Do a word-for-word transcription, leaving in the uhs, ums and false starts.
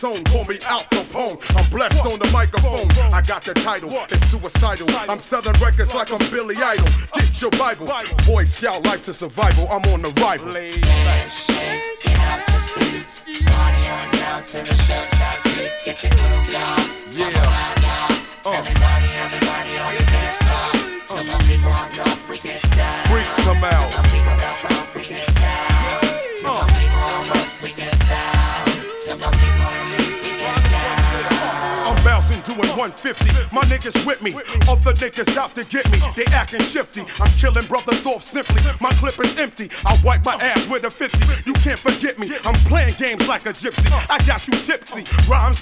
Tone, pull me out the pone. I'm blessed on the microphone. I got the title, it's suicidal. I'm selling records like I'm Billy Idol. Get your Bible, Boy Scout life to survival. I'm on the rival. Shake it out to seats. Party on down to the show side beat. Get your groove on. Yeah. Uh. Everybody, everybody on the dance floor. Come on, people on the freak it down. Freaks come out. Come on, people that's on freak it down. Come on, people on the freak it down. Come on, people on the freak it down. I'm bouncing doing one fifty. My niggas with me. Other niggas out to get me. They acting shifty. I'm killing brother Thorpe simply. My clip is empty. I wipe my ass with a fifty. You can't forget me. I'm playing games like a gypsy. I got you tipsy. Rhymes